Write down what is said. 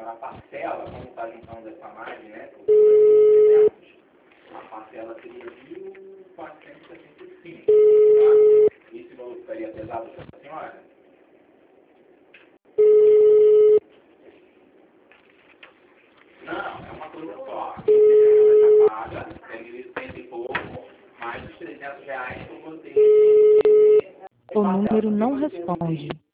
a parcela, como está juntando essa margem, né, por 2.300, a parcela seria 1.465, tá? Esse valor ficaria pesado para a senhora? Não, é uma coisa só. Você já paga, tem 1.100 e pouco, mais os R$ 300 por você. O número não responde.